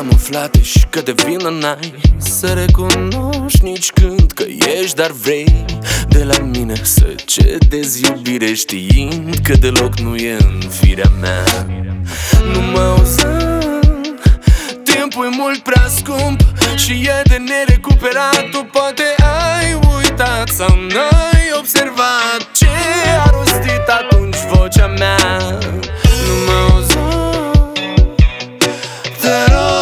camuflate și că de vină n-ai să recunoști nici când că ești, dar vrei de la mine să cedezi iubire, știind că deloc nu e în firea mea. Nu mă auza, timpul e mult prea scump și e de nerecuperat. Tu poate ai uitat sau n-ai observat ce a rostit atunci vocea mea. Nu mă auza, te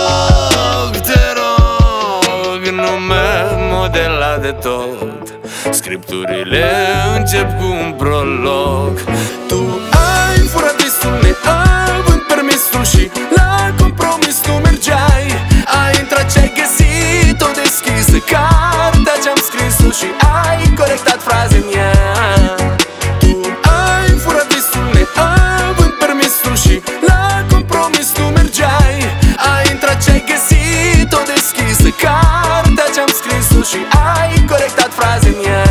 rog, nu mă modela de tot. Scripturile încep cu un prolog. Tu ai furat visul neavând permisul și la compromis tu mergeai. Ai intrat și ai găsit-o deschisă, cartea ce-am scris-o, și ai corectat fraze în ea. Tu ai furat visul neavând permisul și la compromis tu mergeai. Ai intrat și ai găsit-o deschisă, cartea ce-am scris-o, și ai corectat fraze în ea.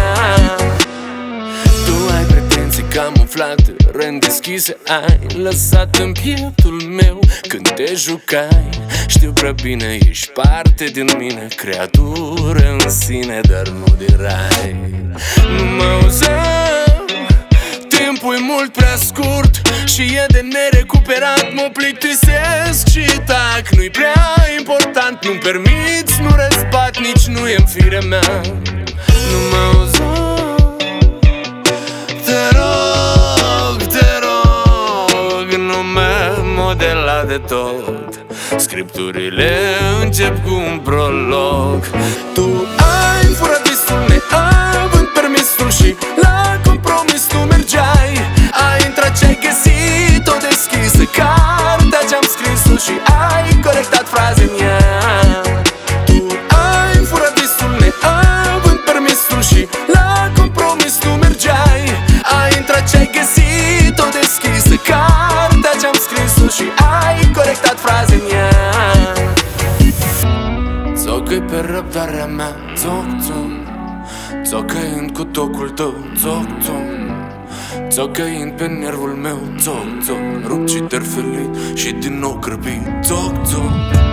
Tu ai pretenții camuflate, rând deschise, ai lăsat în pieptul meu când te jucai. Știu prea bine, ești parte din mine, creatură în sine, dar nu din rai. Nu mă auzăm, timpul e mult prea scurt și e de nerecuperat. Mă plictisesc și tac, nu-i prea important. Nu-mi permiți, nu răzbat, nici nu e-n firea mea. Nu mă auzăm, te rog, nu mă modela de tot. Scripturile încep cu un prolog. Tu ai furat visul neavând permisul și la compromis tu mergeai. Ai intrat și ai găsit-o deschisă, cartea ce-am scris-o, și ai corectat fraze în ea. Tu ai furat visul neavând permisul și la compromis tu mergeai. Ai intrat și ai găsit-o deschisă, cartea ce-am scris-o, și ai corectat fraze în ea. Țocăi pe răbdarea mea, țoc-țoc, țocăind cu tocul tău, țoc-țoc, țocăind pe nervul meu, țoc-țoc, rupt și terfelit și din nou grăbit, țoc-țoc.